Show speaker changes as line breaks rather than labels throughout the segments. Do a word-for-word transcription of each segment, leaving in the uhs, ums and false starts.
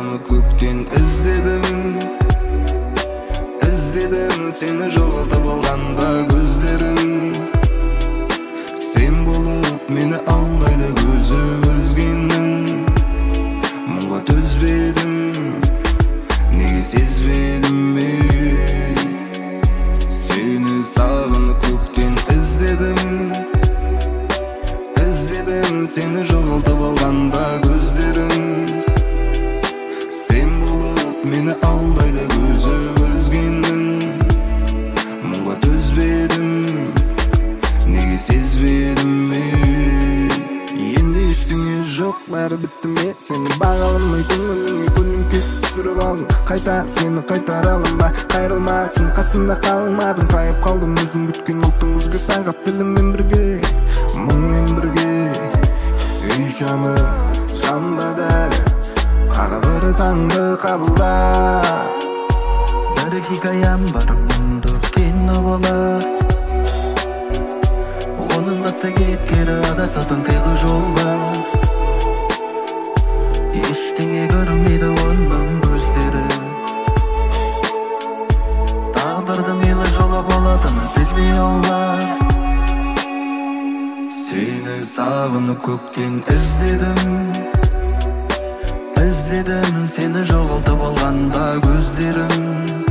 sağınıp көктен іздедім, іздедім сені жоғалтып алғанда көздерім. Сен болып мені алдайды көзі өзгенің. Мұңға төзбедім, неге сезбедім мен. Сені сағынып көктен іздедім, іздедім сені жоғалтып алғанда көздерім. Сен болып мені алдайды көзі өзгенің. Мұңға төзбедім, неге сезбедім мен. Енді ештеңе жоқ, бәрі бітті ме? Сені бағаламай көңіліңе көлеңке түсіріп алдым. Қайта сені қайтара аламын ба? Қайрылмасын, қасымда қалмадың. Тайып қалдым өзің күткен ұлттың өзге сағат тіліммен бірге, мұңмен бірге. Үй жаны жанды дәл, қара бір таңды қабылда.
Бір хикаям бар, мұнды кино болар. Оның басты кейіпкері адасатын қиғы жол бар. Ештеңе көрмейді оның көздері. Тағдырдың елі жолы болатынын сезбей аулар. Сені сағынып көктен іздедім, іздедім сені жоғалтып алғанда көздерім.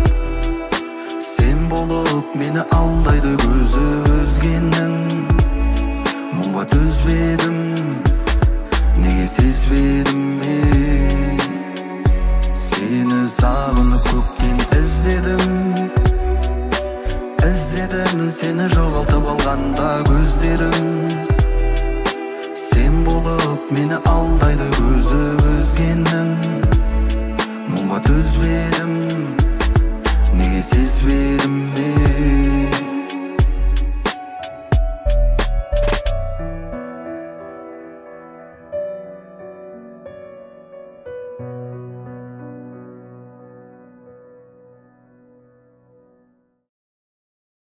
Сен болып мені алдайды көзі өзгенің. Мұңға төзбедім, неге сезбедім мен. Сені сағынып көктен іздедім, іздедім сені жоғалтып алғанда көздерім.